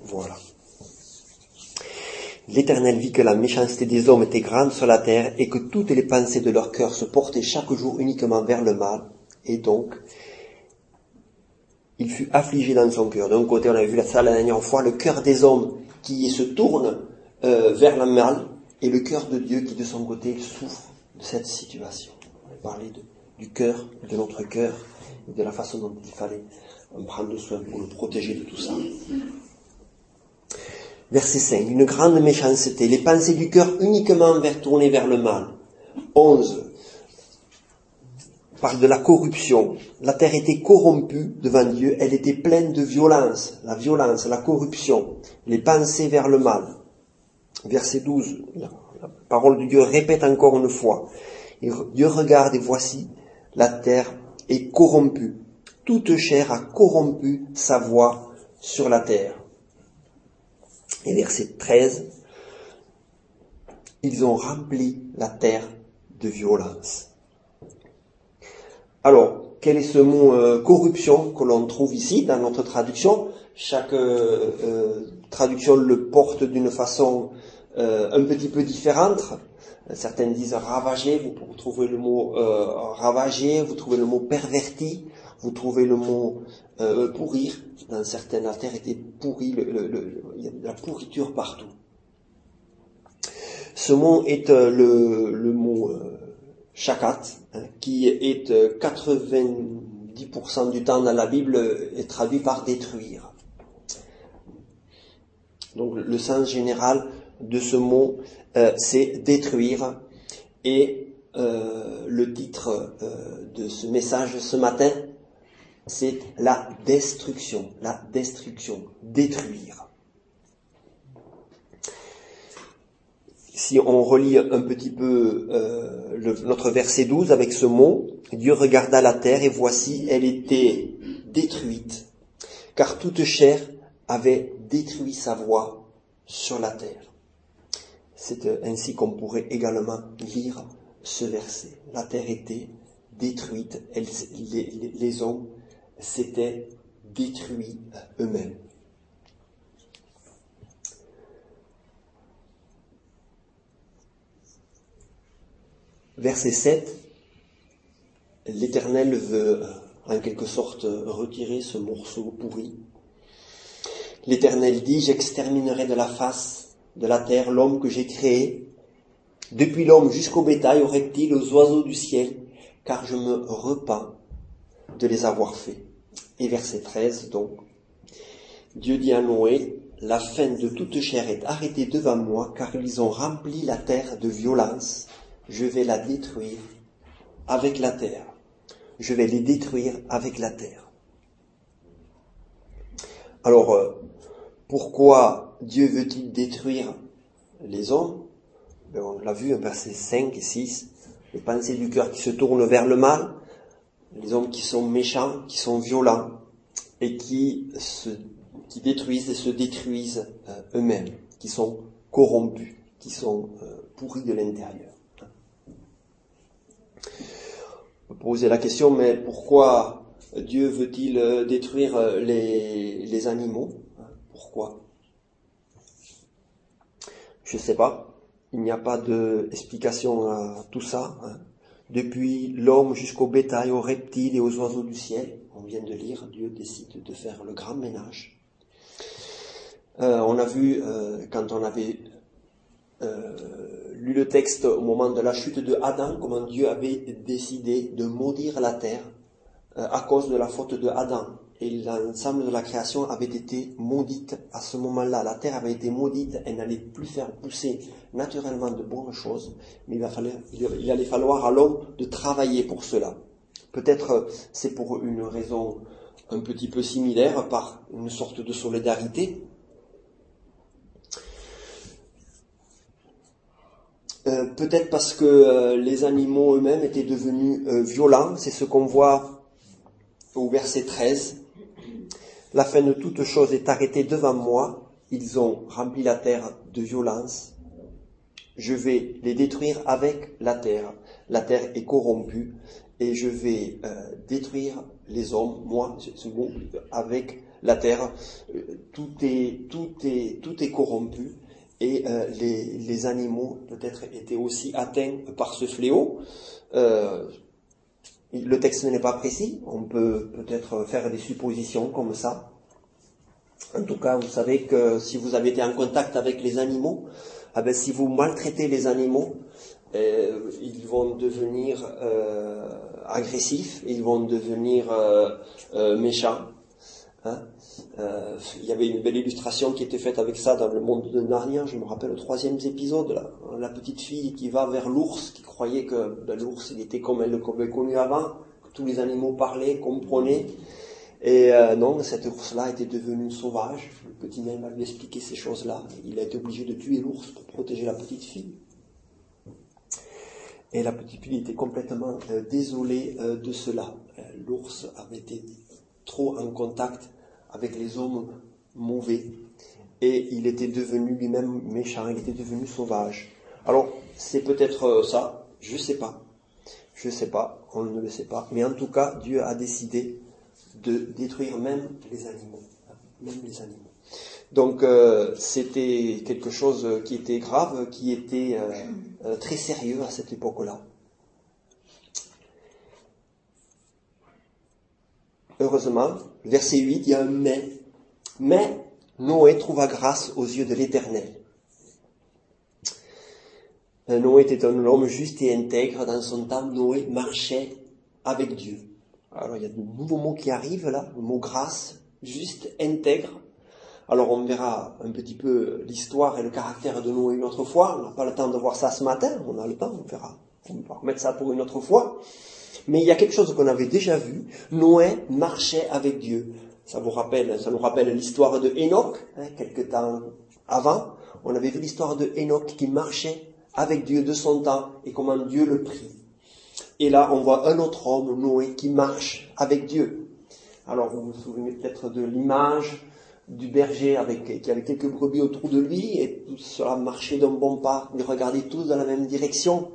Voilà. L'Éternel vit que la méchanceté des hommes était grande sur la terre et que toutes les pensées de leur cœur se portaient chaque jour uniquement vers le mal. Et donc, il fut affligé dans son cœur. D'un côté, on avait vu ça la dernière fois, le cœur des hommes qui se tourne vers le mal et le cœur de Dieu qui, de son côté, souffre de cette situation. On a parlé du cœur, de notre cœur, et de la façon dont il fallait prendre soin pour le protéger de tout ça. Verset 5. Une grande méchanceté, les pensées du cœur uniquement tournées vers le mal. 11. Parle de la corruption. La terre était corrompue devant Dieu, elle était pleine de violence, la corruption, les pensées vers le mal. Verset 12. La parole de Dieu répète encore une fois. Et Dieu regarde et voici, la terre est corrompue. Toute chair a corrompu sa voix sur la terre. Et verset 13, ils ont rempli la terre de violence. Alors, quel est ce mot corruption que l'on trouve ici dans notre traduction? Chaque traduction le porte d'une façon un petit peu différente. Certaines disent ravager, vous trouvez le mot ravager, vous trouvez le mot perverti, vous trouvez le mot pourrir. Dans certaines, la terre était pourrie, il y a de la pourriture partout. Ce mot est le mot shakat, qui est 90% du temps dans la Bible est traduit par détruire. Donc le sens général de ce mot, c'est détruire. Et le titre de ce message ce matin, c'est la destruction, détruire. Si on relit un petit peu notre verset 12 avec ce mot, Dieu regarda la terre et voici, elle était détruite, car toute chair avait détruit sa voix sur la terre. C'est ainsi qu'on pourrait également lire ce verset. La terre était détruite, les hommes s'étaient détruits eux-mêmes. Verset 7, l'Éternel veut en quelque sorte retirer ce morceau pourri. L'Éternel dit, j'exterminerai de la face de la terre l'homme que j'ai créé, depuis l'homme jusqu'au bétail, aux reptiles, aux oiseaux du ciel, car je me repens de les avoir faits. Et verset 13, donc, Dieu dit à Noé, la fin de toute chair est arrêtée devant moi, car ils ont rempli la terre de violence. Je vais la détruire avec la terre. Je vais les détruire avec la terre. Alors, pourquoi Dieu veut-il détruire les hommes? On l'a vu, versets 5 et 6, les pensées du cœur qui se tournent vers le mal, les hommes qui sont méchants, qui sont violents, et qui détruisent et se détruisent eux-mêmes, qui sont corrompus, qui sont pourris de l'intérieur. On peut poser la question, mais pourquoi Dieu veut-il détruire les animaux? Pourquoi? Je ne sais pas. Il n'y a pas d'explication à tout ça. Depuis l'homme jusqu'au bétail, aux reptiles et aux oiseaux du ciel, on vient de lire, Dieu décide de faire le grand ménage. On a vu, quand on avait lu le texte au moment de la chute de Adam, comment Dieu avait décidé de maudire la terre à cause de la faute de Adam. Et l'ensemble de la création avait été maudite à ce moment-là. La terre avait été maudite, elle n'allait plus faire pousser naturellement de bonnes choses, mais il allait falloir à l'homme de travailler pour cela. Peut-être c'est pour une raison un petit peu similaire, par une sorte de solidarité. Peut-être parce que les animaux eux-mêmes étaient devenus violents. C'est ce qu'on voit au verset 13. La fin de toute chose est arrêtée devant moi. Ils ont rempli la terre de violence. Je vais les détruire avec la terre. La terre est corrompue et je vais détruire les hommes, moi, avec la terre. tout est corrompu. Et les animaux peut-être étaient aussi atteints par ce fléau. Le texte n'est pas précis, on peut peut-être faire des suppositions comme ça. En tout cas, vous savez que si vous avez été en contact avec les animaux, si vous maltraitez les animaux, ils vont devenir agressifs, ils vont devenir méchants. Il y avait une belle illustration qui était faite avec ça dans le monde de Narnia, je me rappelle le 3e épisode, là, la petite fille qui va vers l'ours, qui croyait que l'ours il était comme elle le avait connu avant, que tous les animaux parlaient, comprenaient, et non, cet ours-là était devenu sauvage. Le petit nain va lui expliquer ces choses-là, il a été obligé de tuer l'ours pour protéger la petite fille. Et la petite fille était complètement désolée de cela. L'ours avait été trop en contact avec les hommes mauvais et il était devenu lui-même méchant, il était devenu sauvage. Alors c'est peut-être ça, je sais pas, on ne le sait pas, mais en tout cas Dieu a décidé de détruire même les animaux. Donc c'était quelque chose qui était grave, qui était très sérieux à cette époque-là. Heureusement, verset 8, il y a un mais. Mais Noé trouva grâce aux yeux de l'Éternel. Noé était un homme juste et intègre. Dans son temps, Noé marchait avec Dieu. Alors il y a de nouveaux mots qui arrivent là, le mot grâce, juste, intègre. Alors on verra un petit peu l'histoire et le caractère de Noé une autre fois. On n'a pas le temps de voir ça ce matin, on a le temps, on verra. On va remettre ça pour une autre fois. Mais il y a quelque chose qu'on avait déjà vu. Noé marchait avec Dieu. Ça nous rappelle l'histoire de Enoch, quelque temps avant. On avait vu l'histoire de Enoch qui marchait avec Dieu de son temps et comment Dieu le prie. Et là, on voit un autre homme, Noé, qui marche avec Dieu. Alors, vous vous souvenez peut-être de l'image du berger qui avait quelques brebis autour de lui et tout cela marchait d'un bon pas. Ils regardaient tous dans la même direction.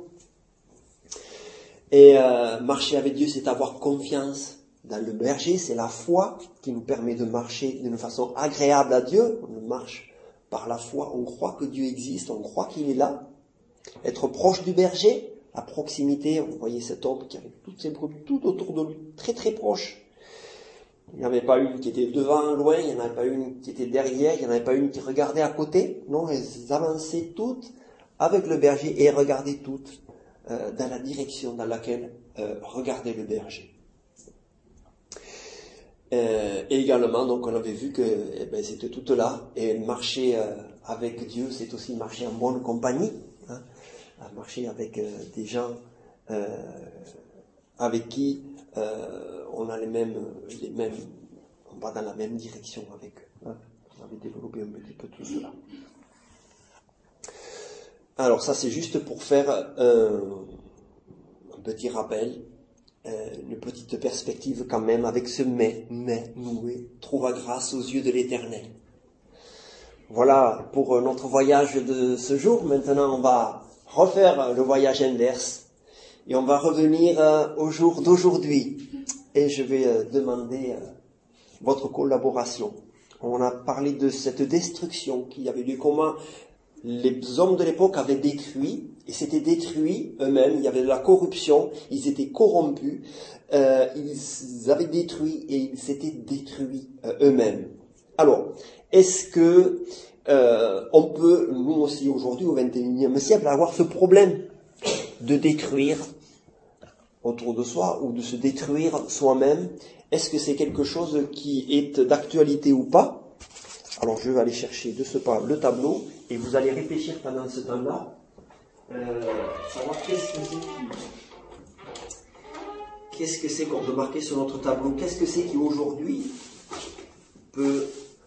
Et marcher avec Dieu, c'est avoir confiance dans le berger, c'est la foi qui nous permet de marcher d'une façon agréable à Dieu. On marche par la foi, on croit que Dieu existe, on croit qu'il est là. Être proche du berger, à proximité, vous voyez cet homme qui avait toutes ses brebis tout autour de lui, très très proche. Il n'y en avait pas une qui était devant, loin, il n'y en avait pas une qui était derrière, il n'y en avait pas une qui regardait à côté. Non, elles avançaient toutes avec le berger et regardaient toutes dans la direction dans laquelle regardait le berger. Et également, donc, on avait vu que c'était toutes là, et marcher avec Dieu, c'est aussi marcher en bonne compagnie, marcher avec des gens avec qui on a les mêmes, on va dans la même direction avec eux. On avait développé un petit peu tout cela. Alors ça, c'est juste pour faire un petit rappel, une petite perspective quand même avec ce mais Noé trouva grâce aux yeux de l'Éternel. Voilà pour notre voyage de ce jour. Maintenant, on va refaire le voyage inverse et on va revenir au jour d'aujourd'hui. Et je vais demander votre collaboration. On a parlé de cette destruction qui avait lieu, comment les hommes de l'époque avaient détruit, et s'étaient détruits eux-mêmes, il y avait de la corruption, ils étaient corrompus, ils avaient détruit et ils s'étaient détruits eux-mêmes. Alors, est-ce que on peut, nous aussi aujourd'hui, au XXIe siècle, avoir ce problème de détruire autour de soi ou de se détruire soi-même? Est-ce que c'est quelque chose qui est d'actualité ou pas? Alors je vais aller chercher de ce pas le tableau et vous allez réfléchir pendant ce temps-là, savoir qu'est-ce que c'est qu'on peut marquer sur notre tableau, qu'est-ce que c'est qui aujourd'hui peut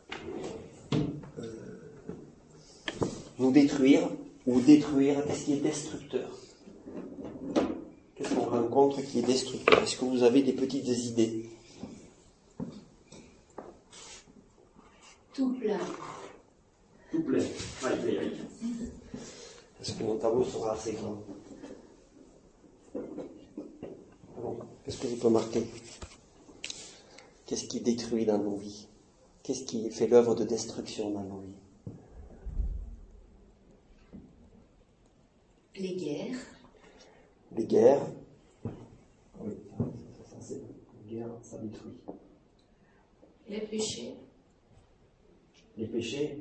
nous détruire ou détruire, qu'est-ce qui est destructeur? Qu'est-ce qu'on rencontre qui est destructeur? Est-ce que vous avez des petites idées? Tout plein. Tout plein. Aïe. Est-ce que mon tableau sera assez grand? Bon, qu'est-ce que je peux marquer? Qu'est-ce qui détruit dans nos vies? Qu'est-ce qui fait l'œuvre de destruction dans nos vies? Les guerres. Les guerres. Oui, ça c'est les guerres, ça détruit. Les péchés. Les péchés.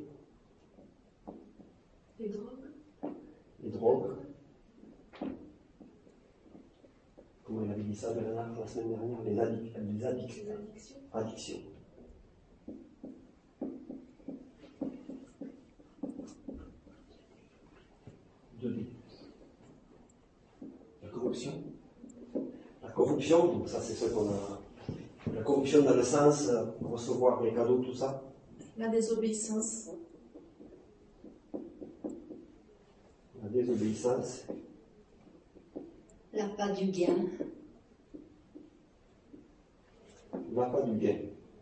Les drogues. Les drogues. Comment il avait dit ça Bernard la semaine dernière? Les addictions. Addictions. La corruption. La corruption, donc ça c'est ce qu'on a. La corruption dans le sens recevoir les cadeaux, tout ça. La désobéissance. La désobéissance. L'appât du gain. L'appât du gain.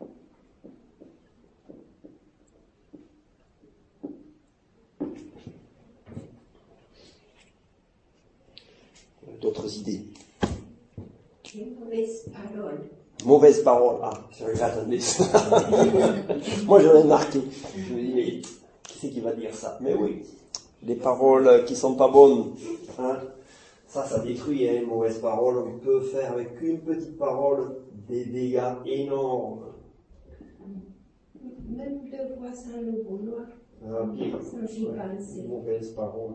D'autres idées? Les mauvaises paroles. Mauvaise parole. Ah, je attendez. Moi, j'en ai marqué. Je me dis, mais qui c'est qui va dire ça? Mais oui, les paroles qui sont pas bonnes. Hein? Ça détruit, hein, une mauvaise parole. On peut faire avec une petite parole des dégâts énormes. Même le voisin le vouloir. Pire. Sans y penser. Une mauvaise parole.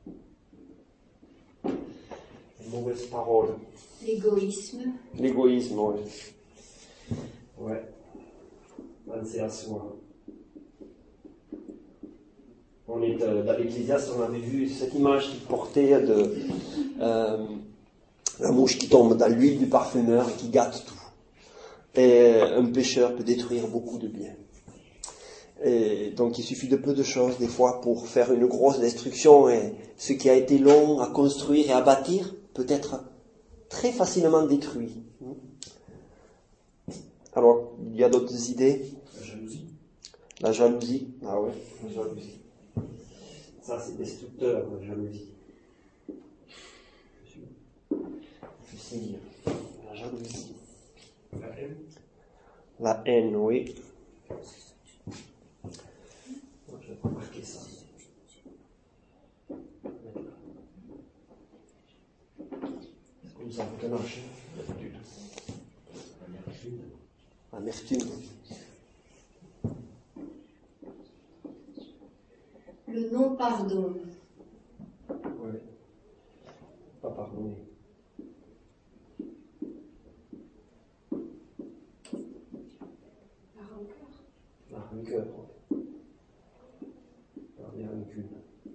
Une mauvaise parole. L'égoïsme. L'égoïsme, oui. Ouais. Penser à soi. On est dans l'Ecclésiaste, on avait vu cette image qu'il portait de la mouche qui tombe dans l'huile du parfumeur et qui gâte tout. Et un pécheur peut détruire beaucoup de biens. Et donc il suffit de peu de choses des fois pour faire une grosse destruction, et ce qui a été long à construire et à bâtir peut être très facilement détruit. Alors, il y a d'autres idées? La jalousie. La jalousie. Ah ouais, la jalousie. Ça, c'est destructeur, la jalousie. Je signe. La jalousie. La haine. La haine, oui. Moi, je vais pas marquer ça. C'est comme ça, avec un H. Amertume. Le non-pardon. Oui. Pas pardonner. La rancœur. La rancœur. La rancune.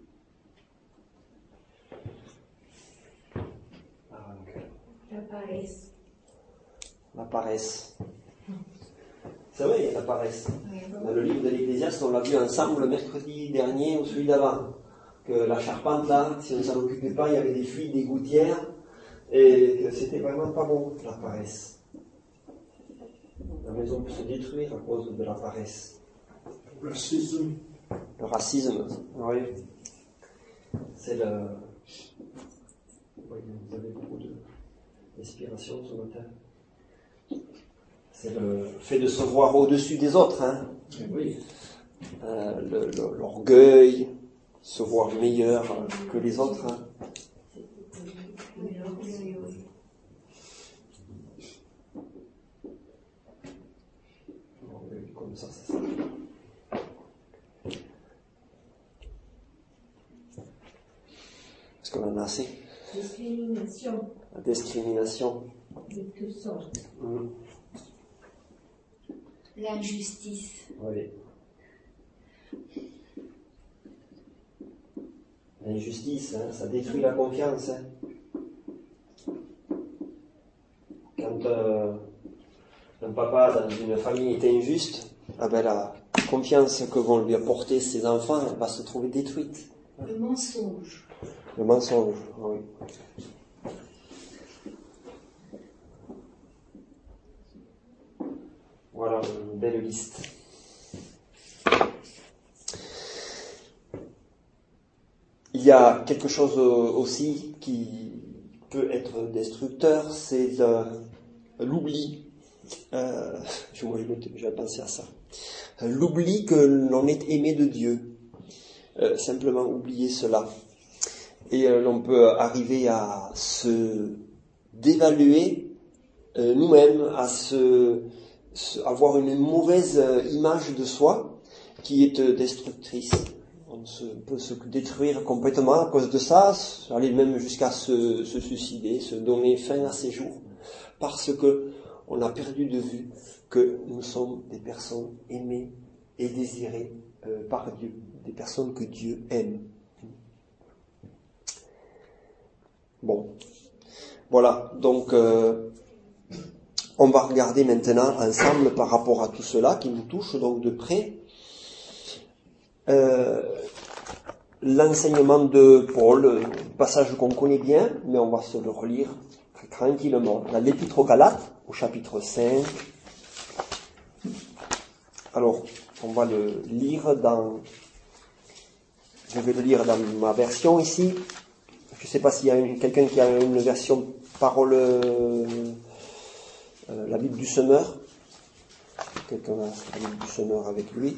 La rancœur. La paresse. La paresse. C'est vrai, il y a la paresse. Dans le livre de l'Ecclésiaste, on l'a vu ensemble le mercredi dernier ou celui d'avant. Que la charpente là, si on ne s'en occupait pas, il y avait des fuites, des gouttières, et que c'était vraiment pas bon, la paresse. La maison peut se détruire à cause de la paresse. Le racisme. Le racisme, oui. C'est le... Oui, vous avez beaucoup d'inspiration ce matin. C'est le fait de se voir au-dessus des autres, hein. Oui. L'orgueil, se voir meilleur que les autres, hein. L'orgueil, comme ça s'appelle. Est-ce qu'on en a assez? Discrimination. La discrimination. De toutes sortes. L'injustice. Oui. L'injustice, hein, ça détruit la confiance. Hein. Quand un papa dans une famille est injuste, la confiance que vont lui apporter ses enfants, elle va se trouver détruite. Le mensonge. Le mensonge, oui. Voilà, une belle liste. Il y a quelque chose aussi qui peut être destructeur, c'est l'oubli. J'ai pensé à ça. l'oubli que l'on est aimé de Dieu. Simplement oublier cela. Et l'on peut arriver à se dévaluer nous-mêmes, à avoir une mauvaise image de soi qui est destructrice. On peut se détruire complètement à cause de ça, aller même jusqu'à se suicider, se donner fin à ses jours, parce que on a perdu de vue que nous sommes des personnes aimées et désirées par Dieu, des personnes que Dieu aime. Bon, voilà, donc on va regarder maintenant ensemble par rapport à tout cela qui nous touche donc de près. L'enseignement de Paul, passage qu'on connaît bien, mais on va se le relire très tranquillement. Dans l'Épître aux Galates, au chapitre 5. Alors, on va le lire je vais le lire dans ma version ici. Je ne sais pas s'il y a quelqu'un qui a une version parole, la Bible du Semeur. Quelqu'un a la Bible du Semeur avec lui.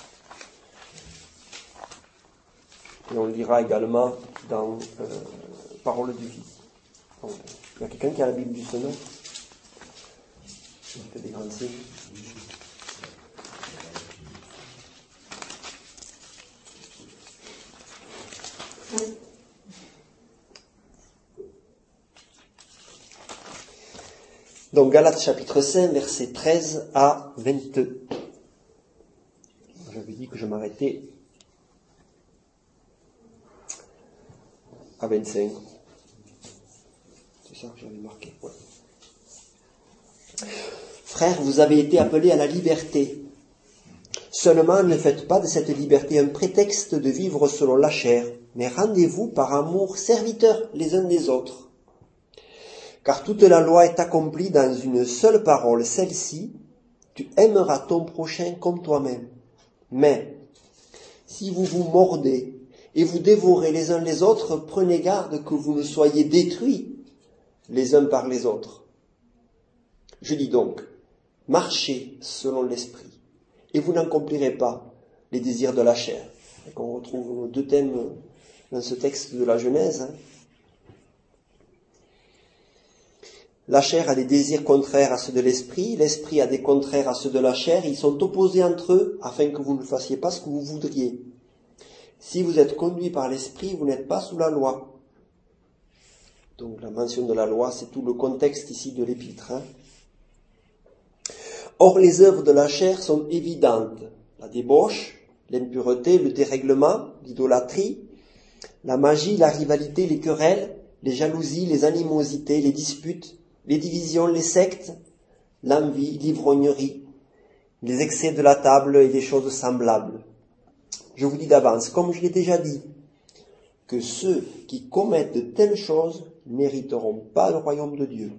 Et on le lira également dans Parole de vie. Donc, il y a quelqu'un qui a la Bible du Semeur? Je fais des grands signes. Donc Galates chapitre 5, versets 13 à 22. J'avais dit que je m'arrêtais à 25. C'est ça que j'avais marqué. Ouais. Frères, vous avez été appelés à la liberté. Seulement, ne faites pas de cette liberté un prétexte de vivre selon la chair, mais rendez-vous par amour serviteurs les uns des autres. Car toute la loi est accomplie dans une seule parole, celle-ci, tu aimeras ton prochain comme toi-même. Mais, si vous vous mordez et vous dévorez les uns les autres, prenez garde que vous ne soyez détruits les uns par les autres. Je dis donc, marchez selon l'esprit, et vous n'accomplirez pas les désirs de la chair. Donc on retrouve nos deux thèmes dans ce texte de la Genèse. La chair a des désirs contraires à ceux de l'esprit, l'esprit a des contraires à ceux de la chair, ils sont opposés entre eux afin que vous ne fassiez pas ce que vous voudriez. Si vous êtes conduits par l'esprit, vous n'êtes pas sous la loi. Donc la mention de la loi, c'est tout le contexte ici de l'épître. Or les œuvres de la chair sont évidentes. La débauche, l'impureté, le dérèglement, l'idolâtrie, la magie, la rivalité, les querelles, les jalousies, les animosités, les disputes, les divisions, les sectes, l'envie, l'ivrognerie, les excès de la table et des choses semblables. Je vous dis d'avance, comme je l'ai déjà dit, que ceux qui commettent de telles choses n'hériteront pas le royaume de Dieu.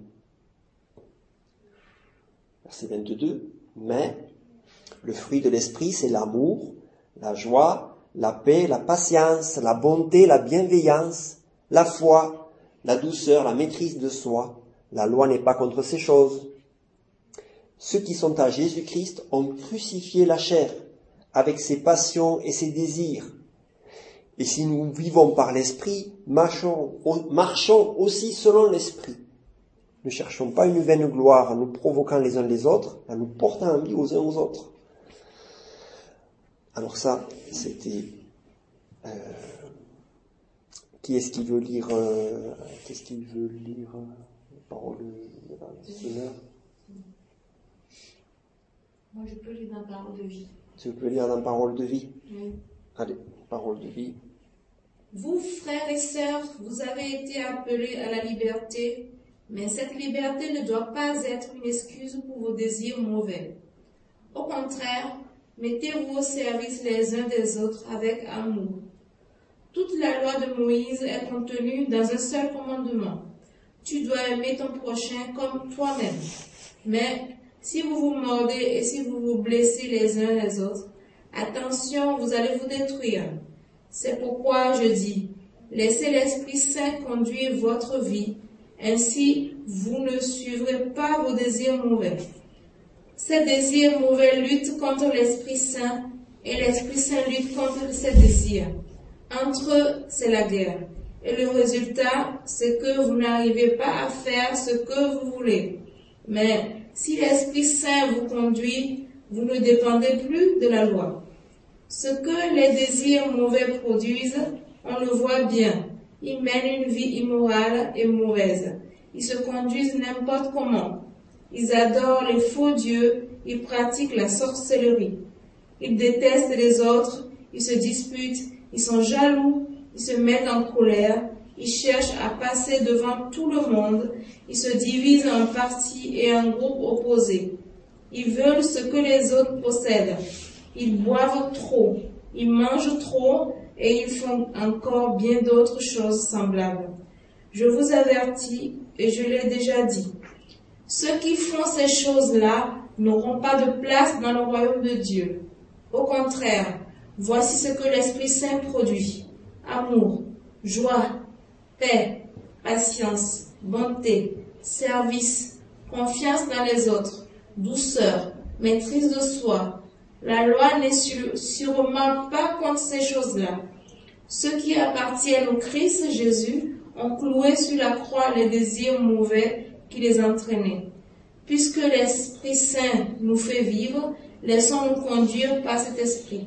Verset 22. Mais le fruit de l'esprit, c'est l'amour, la joie, la paix, la patience, la bonté, la bienveillance, la foi, la douceur, la maîtrise de soi. La loi n'est pas contre ces choses. Ceux qui sont à Jésus-Christ ont crucifié la chair avec ses passions et ses désirs. Et si nous vivons par l'esprit, marchons aussi selon l'esprit. Ne cherchons pas une vaine gloire en nous provoquant les uns les autres, en nous portant envie aux uns aux autres. Alors ça, c'était... Qui est-ce qui veut lire Qu'est-ce qu'il veut lire Parole de Seigneur. Moi, je peux lire dans Parole de vie. Tu peux lire dans Parole de vie? Oui. Allez, Parole de vie. Vous, frères et sœurs, vous avez été appelés à la liberté, mais cette liberté ne doit pas être une excuse pour vos désirs mauvais. Au contraire, mettez-vous au service les uns des autres avec amour. Toute la loi de Moïse est contenue dans un seul commandement. Tu dois aimer ton prochain comme toi-même. Mais si vous vous mordez et si vous vous blessez les uns les autres, attention, vous allez vous détruire. C'est pourquoi je dis, laissez l'Esprit Saint conduire votre vie, ainsi vous ne suivrez pas vos désirs mauvais. Ces désirs mauvais luttent contre l'Esprit Saint et l'Esprit Saint lutte contre ces désirs. Entre eux, c'est la guerre. Et le résultat, c'est que vous n'arrivez pas à faire ce que vous voulez. Mais si l'Esprit Saint vous conduit, vous ne dépendez plus de la loi. Ce que les désirs mauvais produisent, on le voit bien. Ils mènent une vie immorale et mauvaise. Ils se conduisent n'importe comment. Ils adorent les faux dieux, ils pratiquent la sorcellerie. Ils détestent les autres, ils se disputent, ils sont jaloux, ils se mettent en colère, ils cherchent à passer devant tout le monde, ils se divisent en partis et en groupes opposés. Ils veulent ce que les autres possèdent. Ils boivent trop, ils mangent trop et ils font encore bien d'autres choses semblables. Je vous avertis, et je l'ai déjà dit, ceux qui font ces choses-là n'auront pas de place dans le royaume de Dieu. Au contraire, voici ce que l'Esprit Saint produit. Amour, joie, paix, patience, bonté, service, confiance dans les autres, douceur, maîtrise de soi. La loi n'est sûrement pas contre ces choses-là. Ceux qui appartiennent au Christ Jésus ont cloué sur la croix les désirs mauvais qui les entraînaient. Puisque l'Esprit Saint nous fait vivre, laissons-nous conduire par cet Esprit.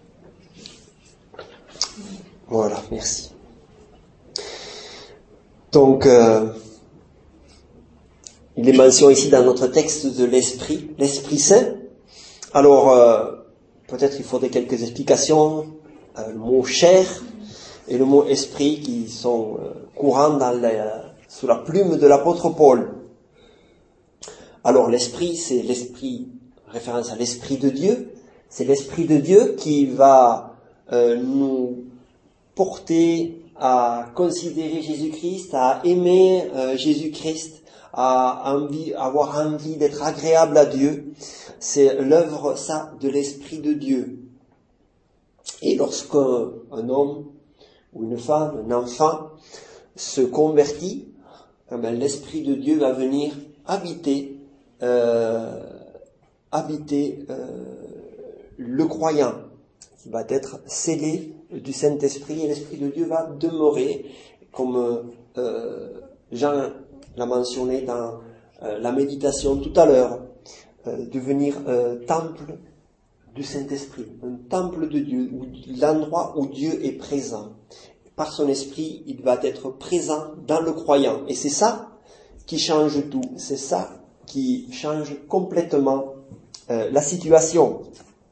Voilà, merci. Donc, il est mention ici dans notre texte de l'Esprit Saint. Alors, peut-être il faudrait quelques explications. Le mot chair et le mot esprit qui sont courants sous la plume de l'apôtre Paul. Alors l'esprit, c'est l'esprit, référence à l'Esprit de Dieu. C'est l'Esprit de Dieu qui va nous porter à considérer Jésus-Christ, à aimer Jésus-Christ, à avoir envie d'être agréable à Dieu. C'est l'œuvre, ça, de l'Esprit de Dieu. Et lorsqu'un homme ou une femme, un enfant, se convertit, l'Esprit de Dieu va venir habiter le croyant, qui va être scellé du Saint-Esprit, et l'Esprit de Dieu va demeurer, comme Jean l'a mentionné dans la méditation tout à l'heure, devenir temple du Saint-Esprit, un temple de Dieu, l'endroit où Dieu est présent. Par son Esprit, il va être présent dans le croyant. Et c'est ça qui change tout. C'est ça qui change complètement la situation.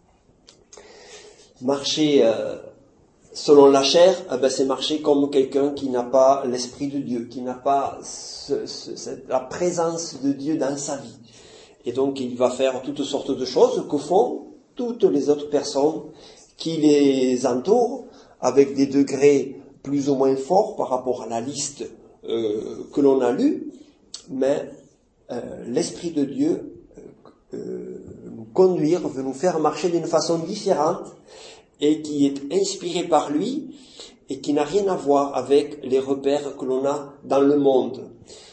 Marcher selon la chair, c'est marcher comme quelqu'un qui n'a pas l'Esprit de Dieu, qui n'a pas la présence de Dieu dans sa vie. Et donc il va faire toutes sortes de choses que font toutes les autres personnes qui les entourent, avec des degrés plus ou moins forts par rapport à la liste que l'on a lue, mais l'Esprit de Dieu nous conduire, veut nous faire marcher d'une façon différente et qui est inspiré par lui et qui n'a rien à voir avec les repères que l'on a dans le monde.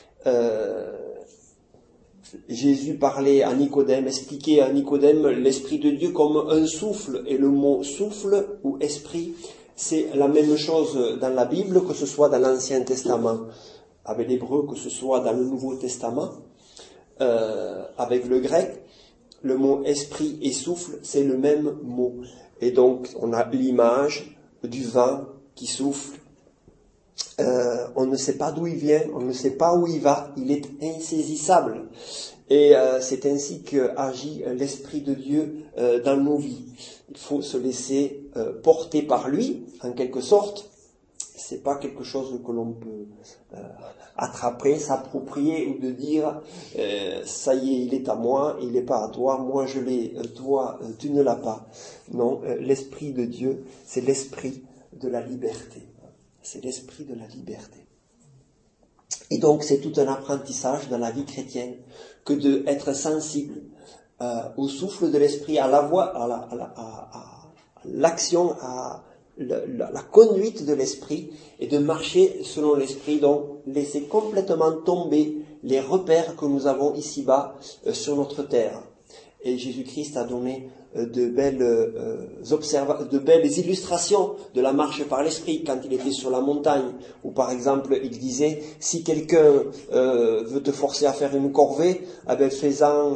Jésus parlait à Nicodème, expliquait à Nicodème l'Esprit de Dieu comme un souffle, et le mot souffle ou esprit, c'est la même chose dans la Bible, que ce soit dans l'Ancien Testament avec l'hébreu, que ce soit dans le Nouveau Testament avec le grec. Le mot esprit et souffle, c'est le même mot. Et donc, on a l'image du vent qui souffle. On ne sait pas d'où il vient, on ne sait pas où il va, il est insaisissable. Et c'est ainsi qu'agit l'Esprit de Dieu dans nos vies. Il faut se laisser porter par lui, en quelque sorte. C'est pas quelque chose que l'on peut attraper, s'approprier ou de dire ça y est, il est à moi, il n'est pas à toi, moi je l'ai, toi tu ne l'as pas. Non, l'Esprit de Dieu, c'est l'Esprit de la liberté. C'est l'Esprit de la liberté. Et donc c'est tout un apprentissage dans la vie chrétienne que d'être sensible au souffle de l'Esprit, à la voix, à l'action, à la conduite de l'Esprit, et de marcher selon l'Esprit, donc laisser complètement tomber les repères que nous avons ici-bas sur notre terre, Et Jésus-Christ a donné de belles illustrations de la marche par l'esprit quand il était sur la montagne, où par exemple il disait, si quelqu'un veut te forcer à faire une corvée, fais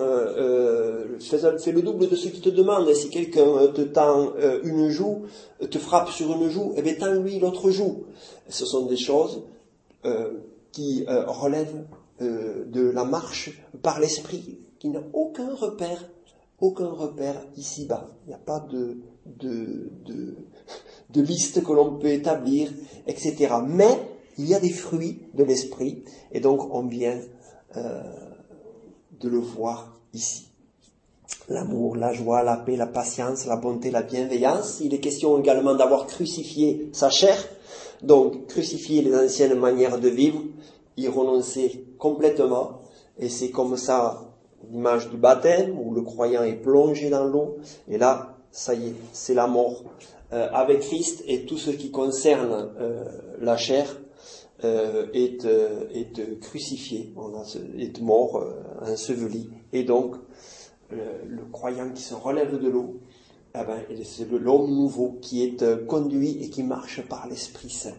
le double de ce qu'il te demande. Et si quelqu'un te tend une joue, te frappe sur une joue, tends-lui l'autre joue. Ce sont des choses qui relèvent de la marche par l'esprit, qui n'a aucun repère ici-bas. Il n'y a pas de liste que l'on peut établir, etc. Mais il y a des fruits de l'esprit, et donc on vient de le voir ici. L'amour, la joie, la paix, la patience, la bonté, la bienveillance. Il est question également d'avoir crucifié sa chair, donc crucifier les anciennes manières de vivre, y renoncer complètement, et c'est comme ça l'image du baptême, où le croyant est plongé dans l'eau, et là, ça y est, c'est la mort avec Christ, et tout ce qui concerne la chair est crucifié, est mort, enseveli, et donc le croyant qui se relève de l'eau, c'est l'homme nouveau qui est conduit et qui marche par l'Esprit Saint.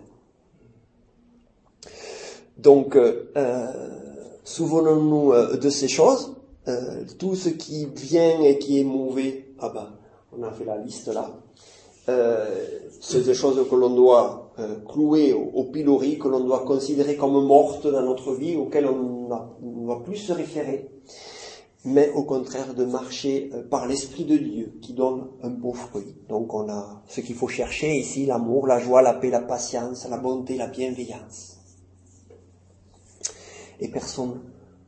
Donc, souvenons-nous de ces choses. Tout ce qui vient et qui est mauvais, on a fait la liste là. C'est des choses que l'on doit clouer au pilori, que l'on doit considérer comme mortes dans notre vie, auxquelles on ne doit plus se référer, mais au contraire de marcher par l'Esprit de Dieu qui donne un beau fruit. Donc on a ce qu'il faut chercher ici, l'amour, la joie, la paix, la patience, la bonté, la bienveillance. Et personne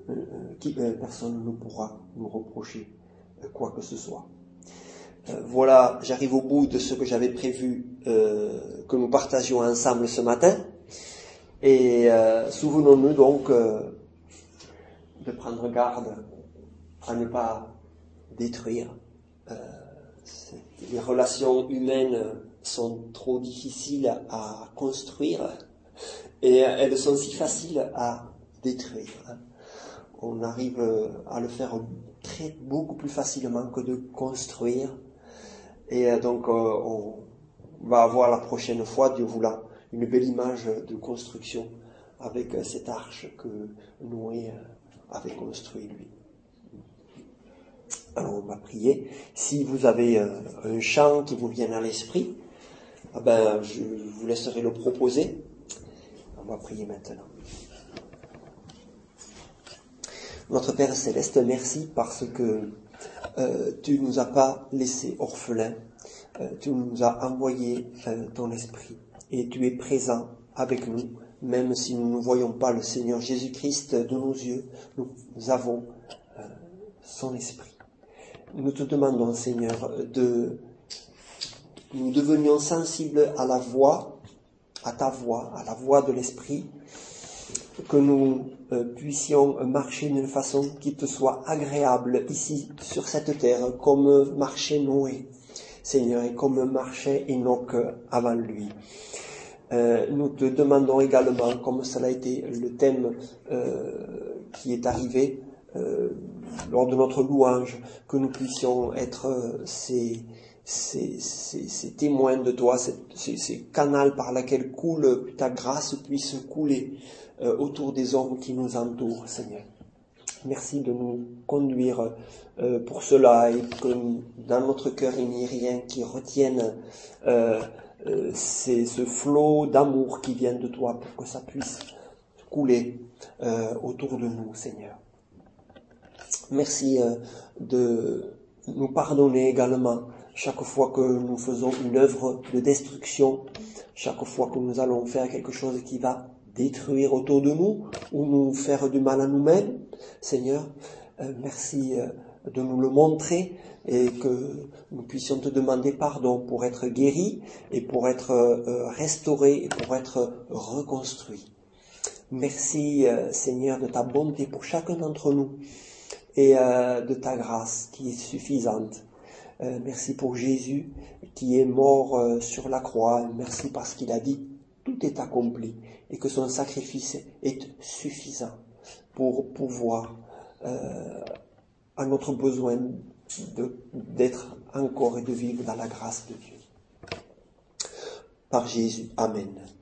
ne pourra nous reprocher quoi que ce soit. Voilà, j'arrive au bout de ce que j'avais prévu que nous partagions ensemble ce matin. Et souvenons-nous donc de prendre garde à ne pas détruire. Les relations humaines sont trop difficiles à construire et elles sont si faciles à détruire. On arrive à le faire beaucoup plus facilement que de construire. Et donc on va avoir la prochaine fois, Dieu voulant, une belle image de construction avec cette arche que Noé avait construit lui. Alors on va prier. Si vous avez un chant qui vous vient à l'esprit, je vous laisserai le proposer. On va prier maintenant. Notre Père Céleste, merci parce que tu ne nous as pas laissés orphelins, tu nous as envoyé ton esprit et tu es présent avec nous, même si nous ne voyons pas le Seigneur Jésus-Christ de nos yeux, nous avons son esprit. Nous te demandons, Seigneur, nous devenions sensibles à la voix, à ta voix, à la voix de l'esprit, que nous puissions marcher d'une façon qui te soit agréable ici, sur cette terre, comme marchait Noé, Seigneur, et comme marchait Enoch avant lui. Nous te demandons également, comme cela a été le thème qui est arrivé lors de notre louange, que nous puissions être ces témoins de toi, ces canaux par lesquels coule ta grâce puisse couler autour des hommes qui nous entourent, Seigneur. Merci de nous conduire pour cela et que dans notre cœur il n'y ait rien qui retienne ce flot d'amour qui vient de toi pour que ça puisse couler autour de nous, Seigneur. Merci de nous pardonner également chaque fois que nous faisons une œuvre de destruction, chaque fois que nous allons faire quelque chose qui va détruire autour de nous ou nous faire du mal à nous-mêmes. Seigneur, merci de nous le montrer et que nous puissions te demander pardon pour être guéris et pour être restaurés et pour être reconstruits. Merci Seigneur de ta bonté pour chacun d'entre nous et de ta grâce qui est suffisante. Merci pour Jésus qui est mort sur la croix. Merci parce qu'il a dit tout est accompli et que son sacrifice est suffisant pour pouvoir à notre besoin d'être encore et de vivre dans la grâce de Dieu. Par Jésus. Amen.